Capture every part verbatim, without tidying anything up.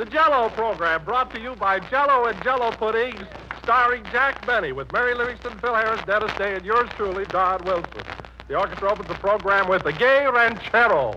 the Jell-O program, brought to you by Jell-O and Jell-O Puddings, starring Jack Benny, with Mary Livingston, Phil Harris, Dennis Day, and yours truly, Don Wilson. The orchestra opens the program with the Gay Ranchero.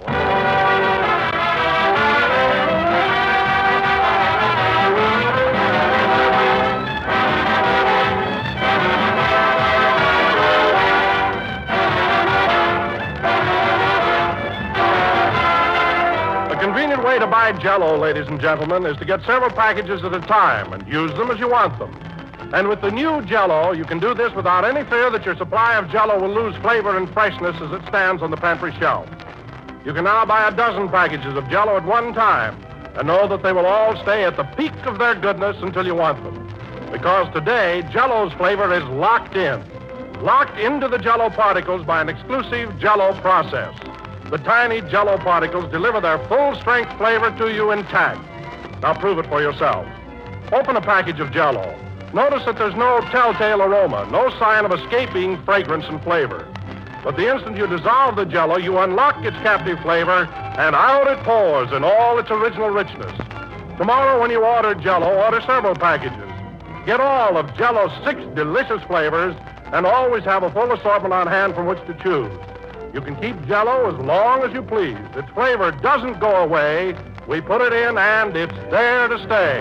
The way to buy Jell-O, ladies and gentlemen, is to get several packages at a time and use them as you want them. And with the new Jell-O, you can do this without any fear that your supply of Jell-O will lose flavor and freshness as it stands on the pantry shelf. You can now buy a dozen packages of Jell-O at one time and know that they will all stay at the peak of their goodness until you want them. Because today, Jell-O's flavor is locked in. Locked into the Jell-O particles by an exclusive Jell-O process. The tiny Jell-O particles deliver their full-strength flavor to you intact. Now prove it for yourself. Open a package of Jell-O. Notice that there's no telltale aroma, no sign of escaping fragrance and flavor. But the instant you dissolve the Jell-O, you unlock its captive flavor, and out it pours in all its original richness. Tomorrow, when you order Jell-O, order several packages. Get all of Jell-O's six delicious flavors, and always have a full assortment on hand from which to choose. You can keep Jell-O as long as you please. Its flavor doesn't go away. We put it in, and it's there to stay.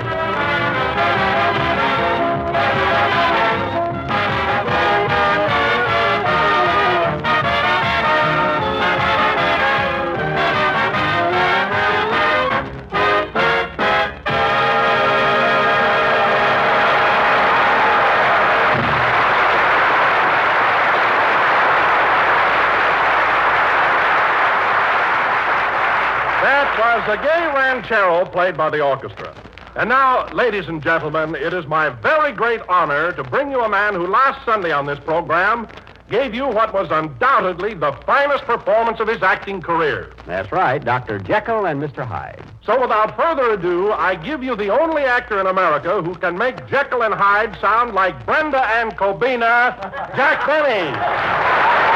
Was the Gay Ranchero, played by the orchestra. And now, ladies and gentlemen, it is my very great honor to bring you a man who last Sunday on this program gave you what was undoubtedly the finest performance of his acting career. That's right, Doctor Jekyll and Mister Hyde. So without further ado, I give you the only actor in America who can make Jekyll and Hyde sound like Brenda and Cobina, Jack Benny.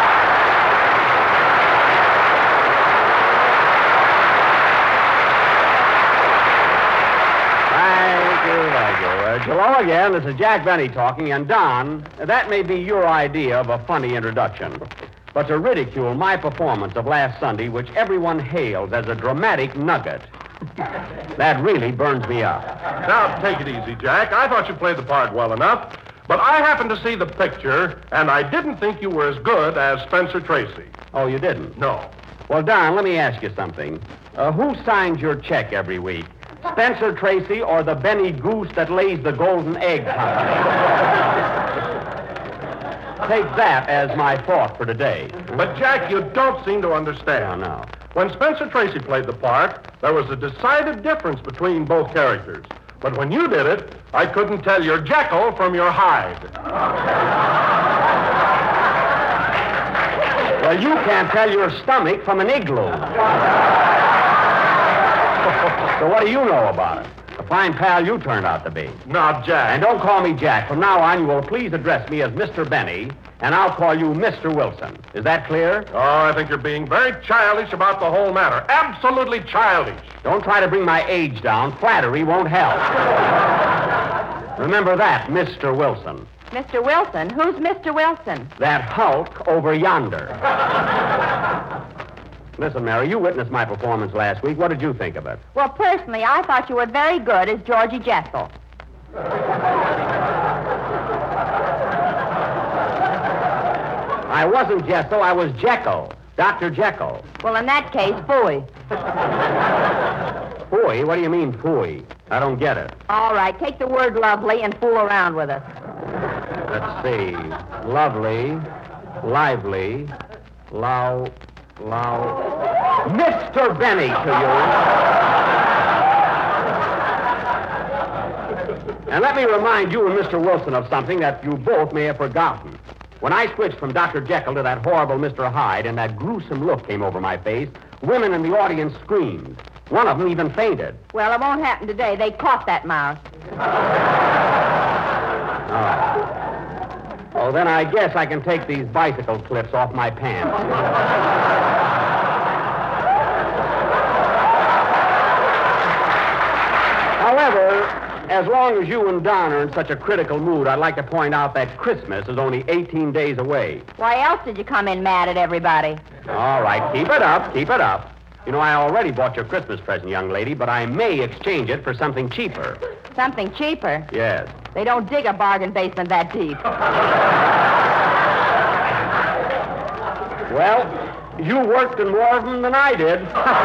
Hello again, this is Jack Benny talking, and Don, that may be your idea of a funny introduction, but to ridicule my performance of last Sunday, which everyone hailed as a dramatic nugget, that really burns me up. Now, take it easy, Jack. I thought you played the part well enough, but I happened to see the picture, and I didn't think you were as good as Spencer Tracy. Oh, you didn't? No. Well, Don, let me ask you something. Uh, who signs your check every week? Spencer Tracy or the Benny Goose that lays the golden egg company? Take that as my thought for today. But, Jack, you don't seem to understand. No, no. When Spencer Tracy played the part, there was a decided difference between both characters. But when you did it, I couldn't tell your Jekyll from your Hyde. Well, you can't tell your stomach from an igloo. So what do you know about it? A fine pal you turned out to be. Now, Jack. And don't call me Jack. From now on, you will please address me as Mister Benny, and I'll call you Mister Wilson. Is that clear? Oh, I think you're being very childish about the whole matter. Absolutely childish. Don't try to bring my age down. Flattery won't help. Remember that, Mister Wilson. Mister Wilson? Who's Mister Wilson? That hulk over yonder. Listen, Mary, you witnessed my performance last week. What did you think of it? Well, personally, I thought you were very good as Georgie Jessel. I wasn't Jessel, I was Jekyll. Doctor Jekyll. Well, in that case, phooey. Phooey? What do you mean, phooey? I don't get it. All right, take the word lovely and fool around with us. Let's see. Lovely, lively, low... Low. Mister Benny to you. And let me remind you and Mister Wilson of something that you both may have forgotten. When I switched from Doctor Jekyll to that horrible Mister Hyde and that gruesome look came over my face, women in the audience screamed. One of them even fainted. Well, it won't happen today. They caught that mouse. Oh. Oh, then I guess I can take these bicycle clips off my pants. as long as you and Don are in such a critical mood, I'd like to point out that Christmas is only eighteen days away. Why else did you come in mad at everybody? All right, keep it up, keep it up. You know, I already bought your Christmas present, young lady, but I may exchange it for something cheaper. Something cheaper? Yes. They don't dig a bargain basement that deep. Well, you worked in more of them than I did.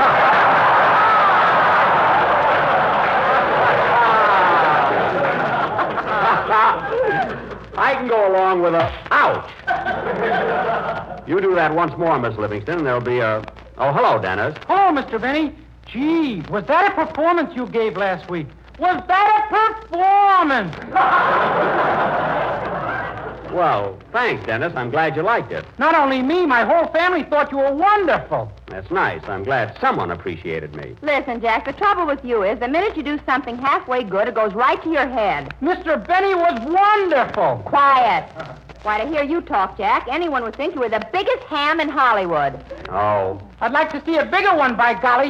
I can go along with a ouch. You do that once more, Miss Livingston, and there'll be a... Oh, hello, Dennis. Oh, Mister Benny. Gee, was that a performance you gave last week? Was that a performance? Well, thanks, Dennis. I'm glad you liked it. Not only me, my whole family thought you were wonderful. That's nice. I'm glad someone appreciated me. Listen, Jack, the trouble with you is the minute you do something halfway good, it goes right to your head. Mister Benny was wonderful. Quiet. Why, to hear you talk, Jack, anyone would think you were the biggest ham in Hollywood. Oh. I'd like to see a bigger one, by golly.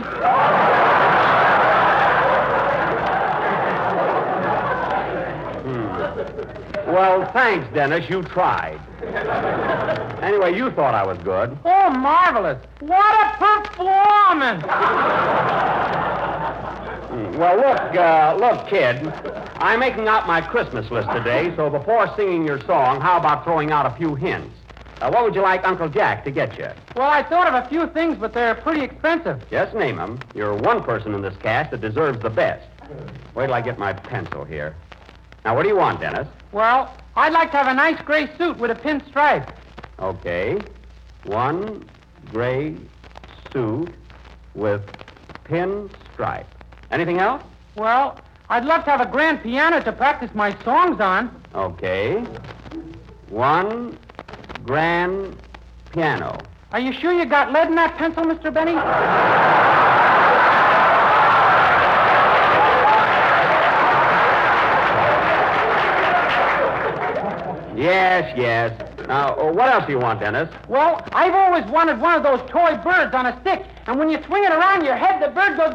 Well, thanks, Dennis. You tried. Anyway, you thought I was good. Oh, marvelous. What a performance. Well, look, uh, look, kid. I'm making out my Christmas list today, so before singing your song, how about throwing out a few hints? Uh, what would you like Uncle Jack to get you? Well, I thought of a few things, but they're pretty expensive. Just name them. You're one person in this cast that deserves the best. Wait till I get my pencil here. Now, what do you want, Dennis? Well, I'd like to have a nice gray suit with a pin stripe. Okay. One gray suit with pin stripe. Anything else? Well, I'd love to have a grand piano to practice my songs on. Okay. One grand piano. Are you sure you got lead in that pencil, Mister Benny? Yes, yes. Now, uh, what else do you want, Dennis? Well, I've always wanted one of those toy birds on a stick, and when you swing it around your head, the bird goes...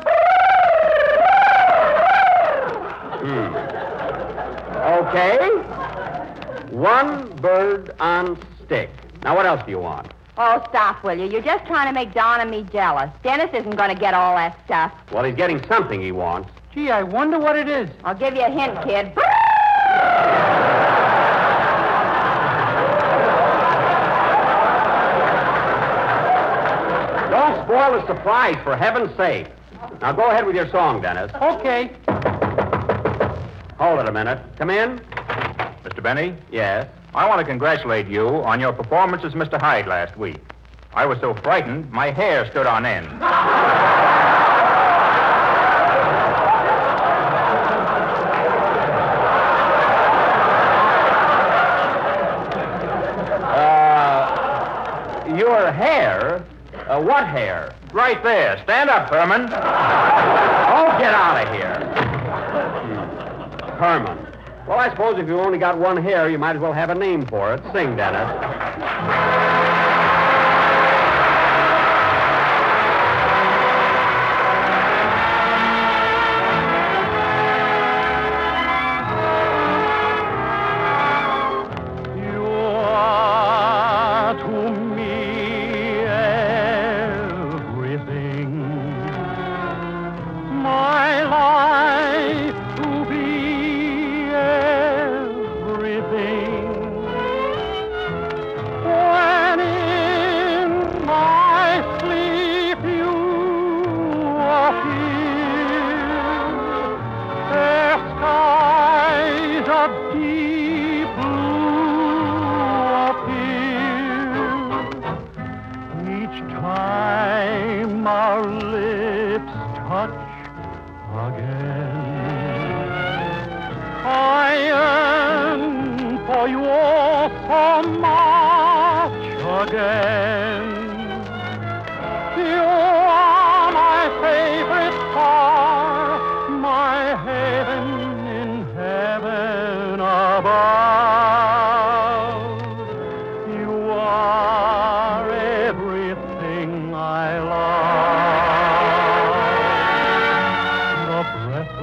Hmm. Okay. One bird on stick. Now, what else do you want? Oh, stop, will you? You're just trying to make Don and me jealous. Dennis isn't going to get all that stuff. Well, he's getting something he wants. Gee, I wonder what it is. I'll give you a hint, kid. Don't spoil the surprise, for heaven's sake. Now, go ahead with your song, Dennis. Okay. Hold it a minute. Come in. Mister Benny, Yes. I want to congratulate you on your performance as Mister Hyde last week. I was so frightened, my hair stood on end. Uh, your hair? Uh, what hair? Right there. Stand up, Herman. Oh, get out of here. Hmm. Herman. Well, I suppose if you only got one hair, you might as well have a name for it. Sing, Dennis. You are to me everything. My life to be everything. When in my sleep you appear, their skies of deep blue appear. Each time our lips touch again, I yearn for you all so much again. You are my favorite star, my haven in heaven above. You are everything I love. The breath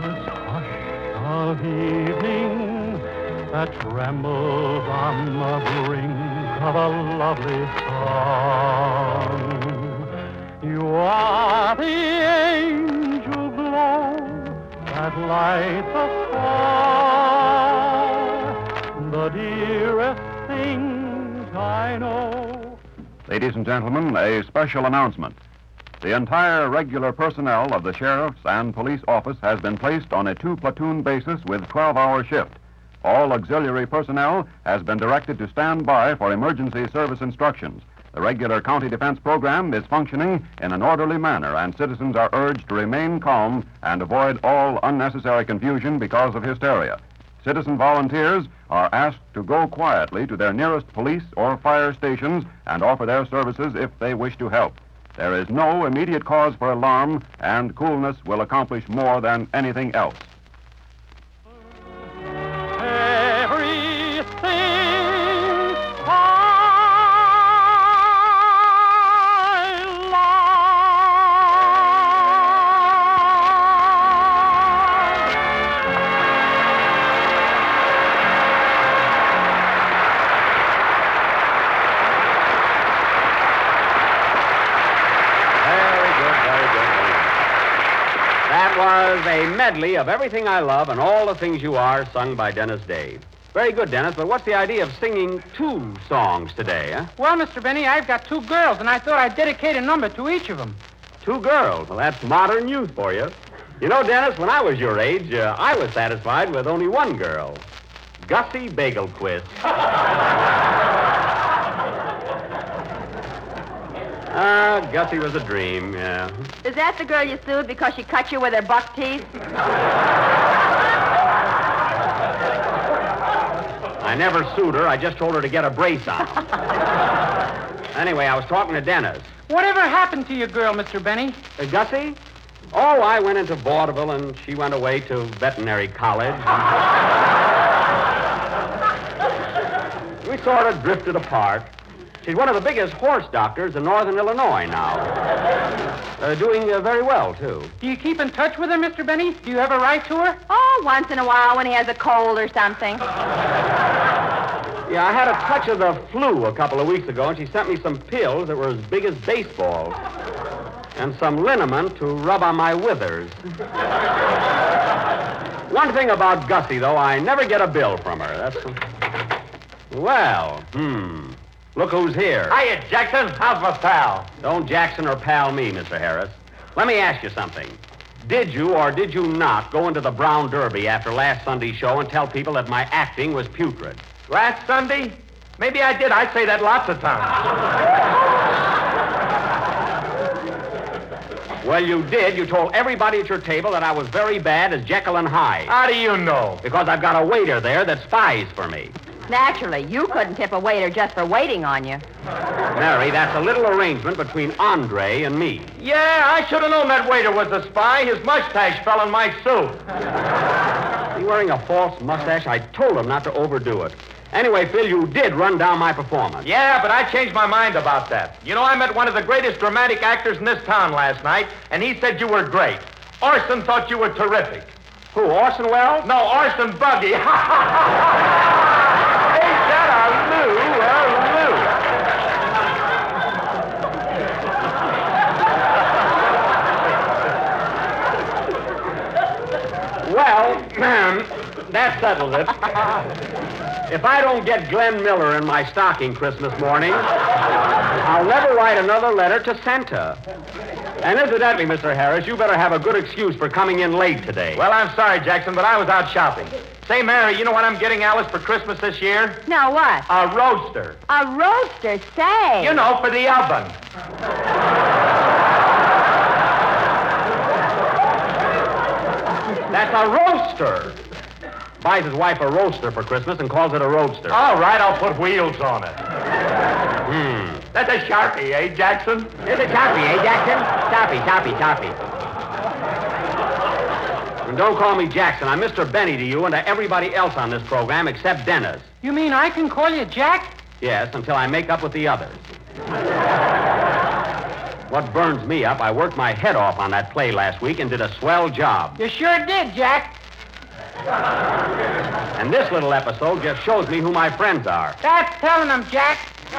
trembles on the brink of a lovely song. You are the angel glow that lights a star, the dearest things I know. Ladies and gentlemen, a special announcement. The entire regular personnel of the sheriff's and police office has been placed on a two-platoon basis with twelve-hour shift. All auxiliary personnel has been directed to stand by for emergency service instructions. The regular county defense program is functioning in an orderly manner, and citizens are urged to remain calm and avoid all unnecessary confusion because of hysteria. Citizen volunteers are asked to go quietly to their nearest police or fire stations and offer their services if they wish to help. There is no immediate cause for alarm, and coolness will accomplish more than anything else. A medley of Everything I Love and All the Things You Are, sung by Dennis Day. Very good, Dennis, but what's the idea of singing two songs today, huh? Well, Mister Benny, I've got two girls, and I thought I'd dedicate a number to each of them. Two girls? Well, that's modern youth for you. You know, Dennis, when I was your age, uh, I was satisfied with only one girl. Gussie Bagelquist. Ah, Gussie was a dream, yeah. Is that the girl you sued because she cut you with her buck teeth? I never sued her. I just told her to get a brace on. Anyway, I was talking to Dennis. Whatever happened to your girl, Mister Benny? Uh, Gussie? Oh, I went into vaudeville, and she went away to veterinary college. We sort of drifted apart. She's one of the biggest horse doctors in northern Illinois now. Uh, doing uh, very well, too. Do you keep in touch with her, Mister Benny? Do you ever write to her? Oh, once in a while when he has a cold or something. Yeah, I had a touch of the flu a couple of weeks ago, and she sent me some pills that were as big as baseballs. And some liniment to rub on my withers. One thing about Gussie, though, I never get a bill from her. That's... Well, hmm... Look who's here. Hiya, Jackson. How's my pal? Don't Jackson or pal me, Mister Harris. Let me ask you something. Did you or did you not go into the Brown Derby after last Sunday's show and tell people that my acting was putrid? Last Sunday? Maybe I did. I say that lots of times. Well, you did. You told everybody at your table that I was very bad as Jekyll and Hyde. How do you know? Because I've got a waiter there that spies for me. Naturally, you couldn't tip a waiter just for waiting on you. Mary, that's a little arrangement between Andre and me. Yeah, I should have known that waiter was a spy. His mustache fell in my soup. Is he wearing a false mustache? I told him not to overdo it. Anyway, Phil, you did run down my performance. Yeah, but I changed my mind about that. You know, I met one of the greatest dramatic actors in this town last night, and he said you were great. Orson thought you were terrific. Who, Orson Welles? No, Orson Buggy. Well, that settles it. If I don't get Glenn Miller in my stocking Christmas morning, I'll never write another letter to Santa. And incidentally, Mister Harris, you better have a good excuse for coming in late today. Well, I'm sorry, Jackson, but I was out shopping. Say, Mary, you know what I'm getting Alice for Christmas this year? No, what? A roaster. A roaster, say. You know, for the oven. That's a roaster. Buys his wife a roaster for Christmas and calls it a roadster. All right, I'll put wheels on it. Hmm. That's a Sharpie, eh, Jackson? It's a Sharpie, eh, Jackson? Sharpie, Sharpie, Sharpie. And don't call me Jackson. I'm Mister Benny to you and to everybody else on this program except Dennis. You mean I can call you Jack? Yes, until I make up with the others. What burns me up, I worked my head off on that play last week and did a swell job. You sure did, Jack. And this little episode just shows me who my friends are. That's telling them, Jack.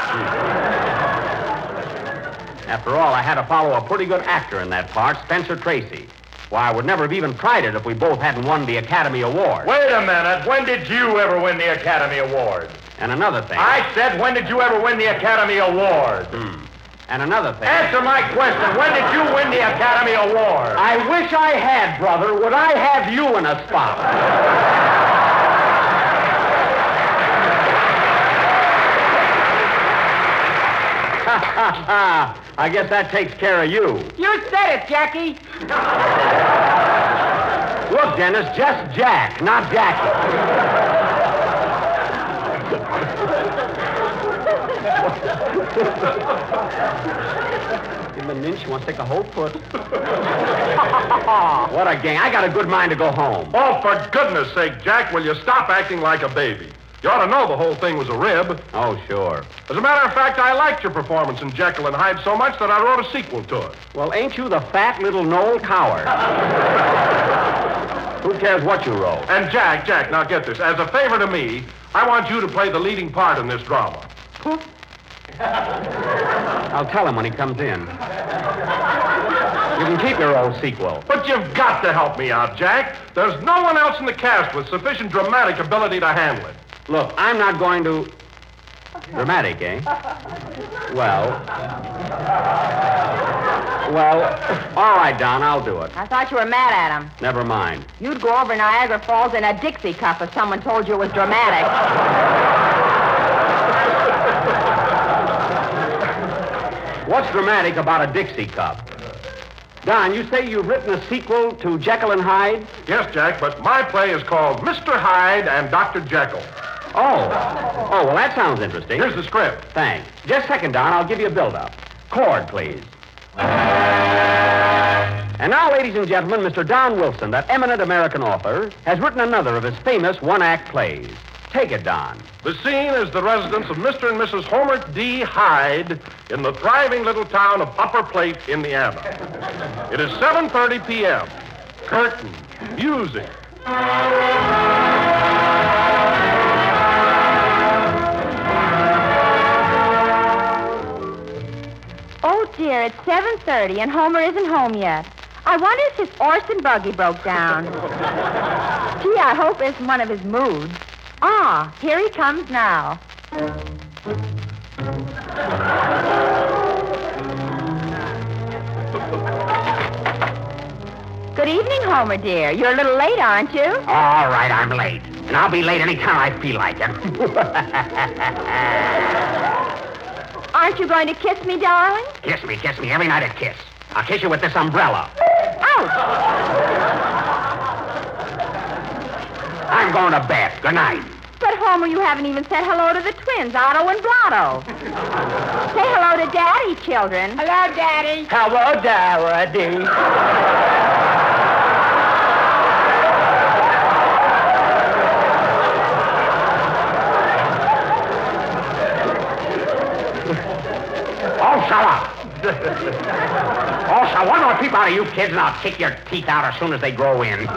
After all, I had to follow a pretty good actor in that part, Spencer Tracy. Why, I would never have even tried it if we both hadn't won the Academy Award. Wait a minute. When did you ever win the Academy Award? And another thing. I said, when did you ever win the Academy Award? Hmm. And another thing. Answer my question. When did you win the Academy Award? I wish I had, brother. Would I have you in a spot? I guess that takes care of you. You said it, Jackie. Look, Dennis, just Jack, not Jackie. Give him an inch, he wants to take a whole foot. What a gang. I got a good mind to go home. Oh, for goodness sake, Jack, will you stop acting like a baby? You ought to know the whole thing was a rib. Oh, sure. As a matter of fact, I liked your performance in Jekyll and Hyde so much that I wrote a sequel to it. Well, ain't you the fat little Noel Coward? Who cares what you wrote? And Jack, Jack, now get this. As a favor to me, I want you to play the leading part in this drama. I'll tell him when he comes in. You can keep your old sequel. But you've got to help me out, Jack. There's no one else in the cast with sufficient dramatic ability to handle it. Look, I'm not going to... Dramatic, eh? Well... Well, all right, Don, I'll do it. I thought you were mad at him. Never mind. You'd go over Niagara Falls in a Dixie cup if someone told you it was dramatic. What's dramatic about a Dixie cup? Don, you say you've written a sequel to Jekyll and Hyde? Yes, Jack, but my play is called Mister Hyde and Doctor Jekyll. Oh. Oh, well, that sounds interesting. Here's the script. Thanks. Just a second, Don. I'll give you a build-up. Chord, please. And now, ladies and gentlemen, Mister Don Wilson, that eminent American author, has written another of his famous one-act plays. Take it, Don. The scene is the residence of Mister and Missus Homer D. Hyde in the thriving little town of Upper Plate, Indiana. It is seven thirty p.m. Curtain. Music. Oh, dear, it's seven thirty and Homer isn't home yet. I wonder if his horse and buggy broke down. Gee, I hope it isn't one of his moods. Ah, here he comes now. Good evening, Homer, dear. You're a little late, aren't you? All right, I'm late. And I'll be late any time I feel like it. Aren't you going to kiss me, darling? Kiss me, kiss me. Every night a kiss. I'll kiss you with this umbrella. Ouch! I'm going to bed. Good night. But, Homer, you haven't even said hello to the twins, Otto and Blotto. Say hello to Daddy, children. Hello, Daddy. Hello, Daddy. Oh, shut up. Oh, shut one more peep out of you kids, and I'll kick your teeth out as soon as they grow in.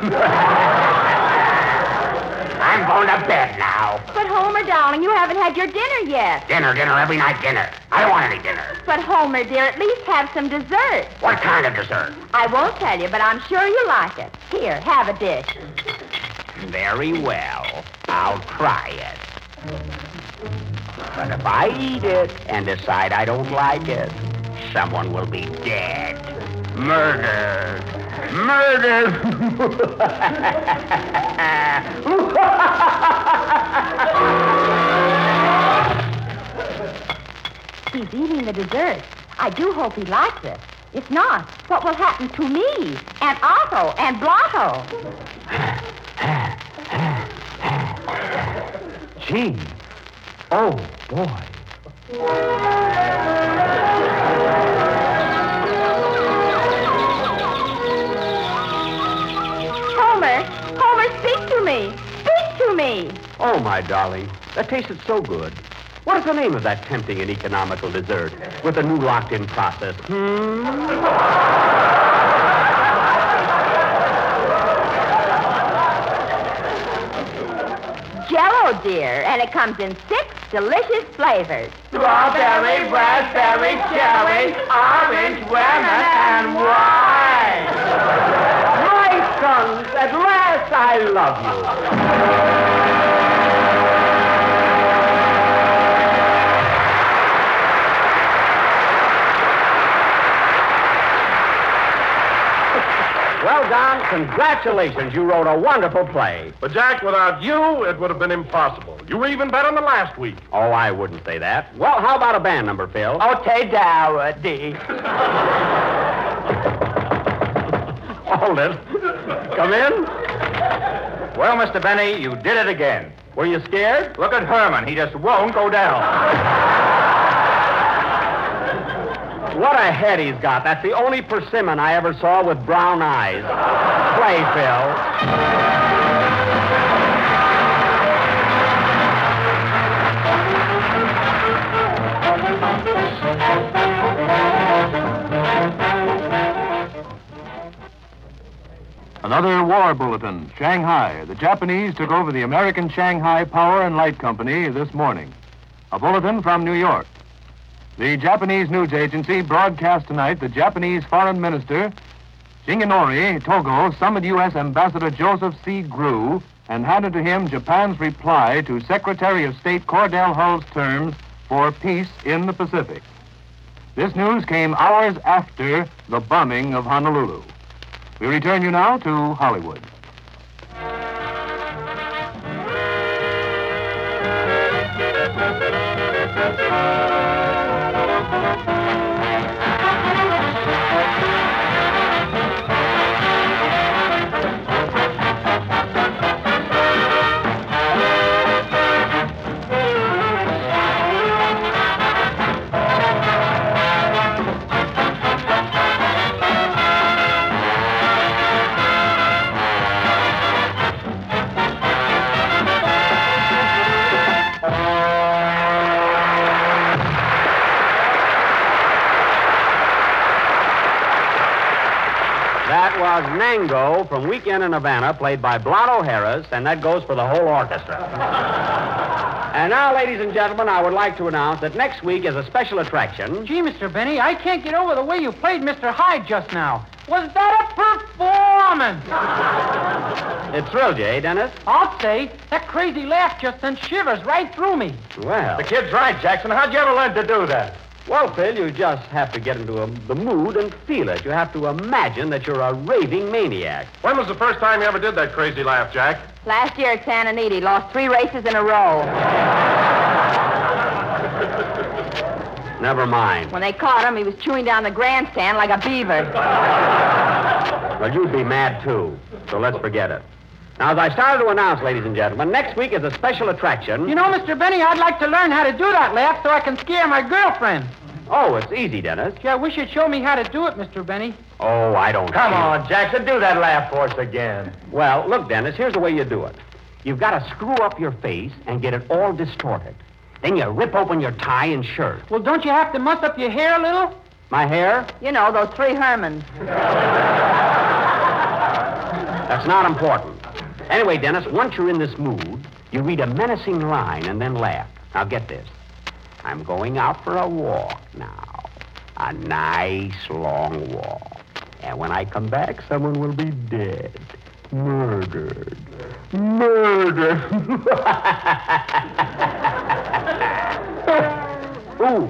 I'm going to bed now. But, Homer, darling, you haven't had your dinner yet. Dinner, dinner, every night dinner. I don't want any dinner. But, Homer, dear, at least have some dessert. What kind of dessert? I won't tell you, but I'm sure you like it. Here, have a dish. Very well. I'll try it. But if I eat it and decide I don't like it, someone will be dead. Murdered. Murdered. He's eating the dessert. I do hope he likes it. If not, what will happen to me, and Otto, and Blotto? Gee. Oh, boy. Homer, Homer, speak to me. Speak to me. Oh, my darling. That tasted so good. What is the name of that tempting and economical dessert with the new locked-in process? Hmm? dear, and it comes in six delicious flavors. Strawberry, raspberry, cherry, orange, lemon, and wine. My sons, at last I love you. Well, Don, congratulations. You wrote a wonderful play. But, Jack, without you, it would have been impossible. You were even better than last week. Oh, I wouldn't say that. Well, how about a band number, Phil? Okay, Dowdy. Hold it. Come in. Well, Mister Benny, you did it again. Were you scared? Look at Herman. He just won't go down. What a head he's got. That's the only persimmon I ever saw with brown eyes. Play, Phil. Another war bulletin. Shanghai. The Japanese took over the American Shanghai Power and Light Company this morning. A bulletin from New York. The Japanese news agency broadcast tonight the Japanese Foreign Minister, Shigenori Togo, summoned U S Ambassador Joseph C. Grew and handed to him Japan's reply to Secretary of State Cordell Hull's terms for peace in the Pacific. This news came hours after the bombing of Honolulu. We return you now to Hollywood. That was Nango from Weekend in Havana, played by Blotto Harris, and that goes for the whole orchestra. And now, ladies and gentlemen, I would like to announce that next week is a special attraction. Gee, Mister Benny, I can't get over the way you played Mister Hyde just now. Was that a performance? It thrilled you, eh, Dennis? I'll say. That crazy laugh just sent shivers right through me. Well. The kid's right, Jackson. How'd you ever learn to do that? Well, Phil, you just have to get into a, the mood and feel it. You have to imagine that you're a raving maniac. When was the first time you ever did that crazy laugh, Jack? Last year at Santa Anita, he lost three races in a row. Never mind. When they caught him, he was chewing down the grandstand like a beaver. Well, you'd be mad, too. So let's forget it. Now, as I started to announce, ladies and gentlemen, next week is a special attraction. You know, Mister Benny, I'd like to learn how to do that laugh so I can scare my girlfriend. Oh, it's easy, Dennis. Gee, I wish you'd show me how to do it, Mister Benny. Oh, I don't Come feel- on, Jackson. Do that laugh for us again. Well, look, Dennis, here's the way you do it. You've got to screw up your face and get it all distorted. Then you rip open your tie and shirt. Well, don't you have to muss up your hair a little? My hair? You know, those three Hermans. That's not important. Anyway, Dennis, once you're in this mood, you read a menacing line and then laugh. Now, get this. I'm going out for a walk now. A nice long walk. And when I come back, someone will be dead. Murdered. Murdered. Ooh.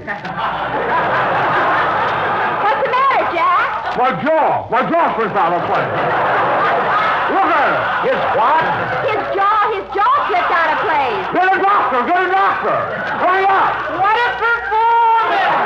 What's the matter, Jack? My jaw. My jaw slipped out of place. Look at it. His what? His jaw, his jaw slipped out of place. Get a doctor. Get a doctor. Hurry up. What a performance!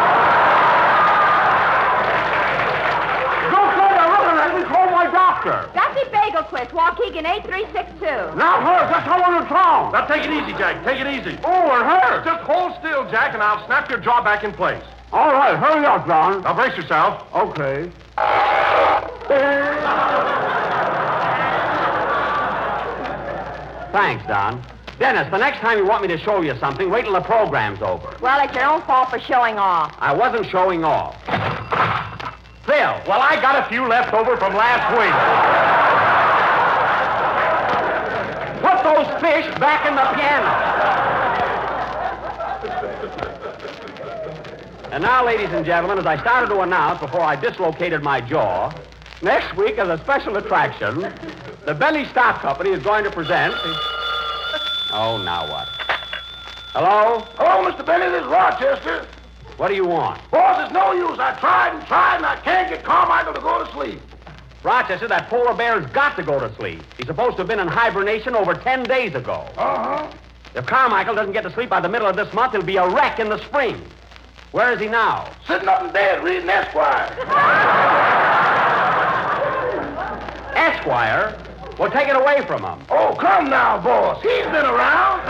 Don't say they're looking at me. Call my doctor. Gussie Bagelquist, Waukegan eight three six two. Not her. Just someone in town. Now, take it easy, Jack. Take it easy. Oh, it hurts. Just hold still, Jack, and I'll snap your jaw back in place. All right. Hurry up, John. Now, brace yourself. Okay. Thanks, Don. Dennis, the next time you want me to show you something, wait till the program's over. Well, it's your own fault for showing off. I wasn't showing off. Phil, well, I got a few left over from last week. Put those those fish back in the piano. And now, ladies and gentlemen, as I started to announce before I dislocated my jaw, next week as a special attraction, the Benny Stock Company is going to present... Oh, now what? Hello? Hello, Mister Benny. This is Rochester. What do you want? Boss, it's no use. I tried and tried, and I can't get Carmichael to go to sleep. Rochester, that polar bear's got to go to sleep. He's supposed to have been in hibernation over ten days ago. Uh-huh. If Carmichael doesn't get to sleep by the middle of this month, he'll be a wreck in the spring. Where is he now? Sitting up in bed reading Esquire. Esquire? Well, take it away from him. Oh, come now, boss. He's been around.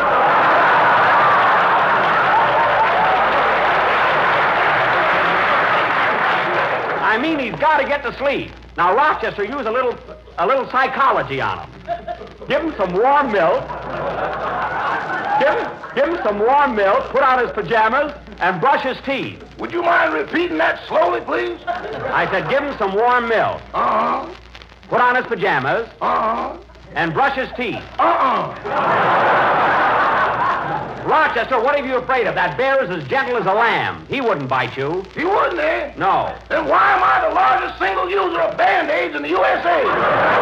I mean, he's got to get to sleep. Now, Rochester, use a little, a little psychology on him. Give him some warm milk. Give him, give him some warm milk, put on his pajamas, and brush his teeth. Would you mind repeating that slowly, please? I said give him some warm milk. Uh-huh. Put on his pajamas. Uh-huh. And brush his teeth. Uh-uh. Rochester, what are you afraid of? That bear is as gentle as a lamb. He wouldn't bite you. He wouldn't, eh? No. Then why am I the largest single user of Band-Aids in the U S A?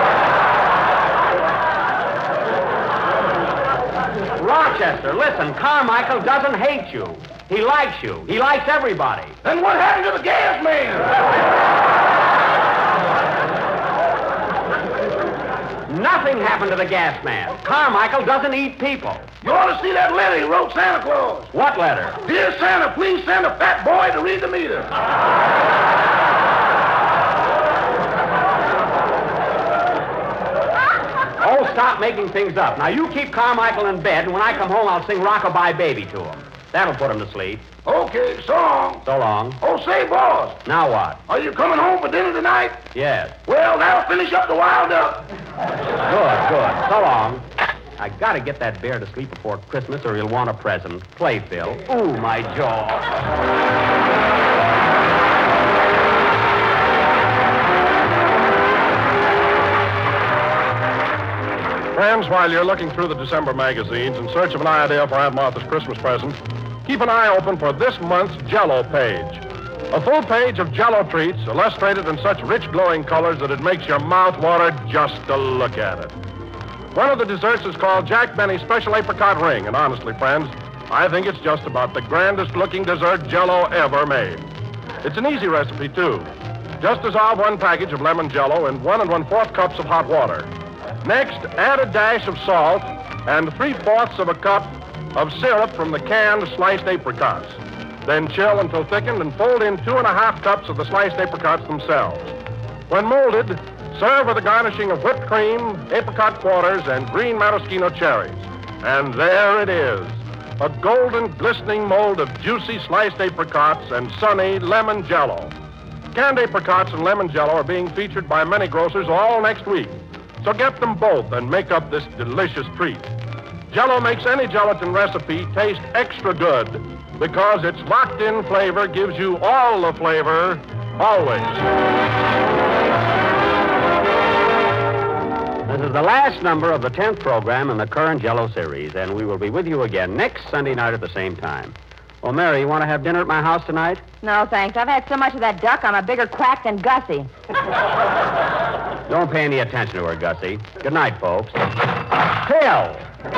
Rochester, listen, Carmichael doesn't hate you. He likes you. He likes everybody. Then what happened to the gas man? Nothing happened to the gas man. Carmichael doesn't eat people. You ought to see that letter he wrote Santa Claus. What letter? Dear Santa, please send a fat boy to read the meter. Oh, stop making things up. Now, you keep Carmichael in bed, and when I come home, I'll sing Rockabye Baby to him. That'll put him to sleep. Okay, so long. So long. Oh, say, boss. Now what? Are you coming home for dinner tonight? Yes. Well, that'll finish up the wild duck. Good, good. So long. I gotta get that bear to sleep before Christmas, or he'll want a present. Play, Phil. Ooh, my jaw. Friends, while you're looking through the December magazines in search of an idea for Aunt Martha's Christmas present, keep an eye open for this month's Jell-O page. A full page of Jell-O treats illustrated in such rich, glowing colors that it makes your mouth water just to look at it. One of the desserts is called Jack Benny's Special Apricot Ring, and honestly, friends, I think it's just about the grandest-looking dessert Jell-O ever made. It's an easy recipe, too. Just dissolve one package of lemon Jell-O in one and one-fourth cups of hot water. Next, add a dash of salt and three-fourths of a cup of syrup from the canned sliced apricots. Then chill until thickened and fold in two and a half cups of the sliced apricots themselves. When molded, serve with a garnishing of whipped cream, apricot quarters, and green maraschino cherries. And there it is, a golden, glistening mold of juicy sliced apricots and sunny lemon Jell-O. Canned apricots and lemon Jell-O are being featured by many grocers all next week. So get them both and make up this delicious treat. Jell-O makes any gelatin recipe taste extra good because its locked-in flavor gives you all the flavor, always. This is the last number of the tenth program in the current Jell-O series, and we will be with you again next Sunday night at the same time. Well, Mary, you want to have dinner at my house tonight? No, thanks. I've had so much of that duck, I'm a bigger quack than Gussie. Don't pay any attention to her, Gussie. Good night, folks. Phil!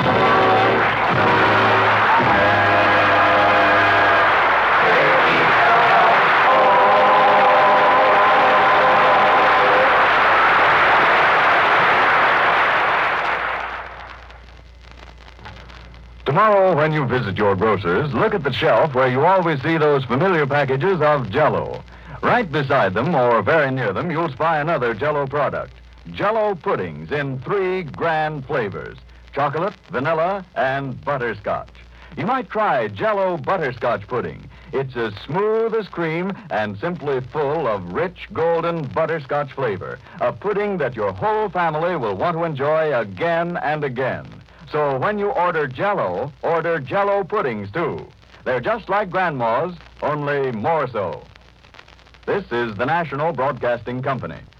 Tomorrow, when you visit your grocer's, look at the shelf where you always see those familiar packages of Jell-O. Right beside them, or very near them, you'll spy another Jell-O product. Jell-O puddings in three grand flavors: chocolate, vanilla, and butterscotch. You might try Jell-O butterscotch pudding. It's as smooth as cream and simply full of rich, golden butterscotch flavor. A pudding that your whole family will want to enjoy again and again. So when you order Jell-O, order Jell-O puddings, too. They're just like Grandma's, only more so. This is the National Broadcasting Company.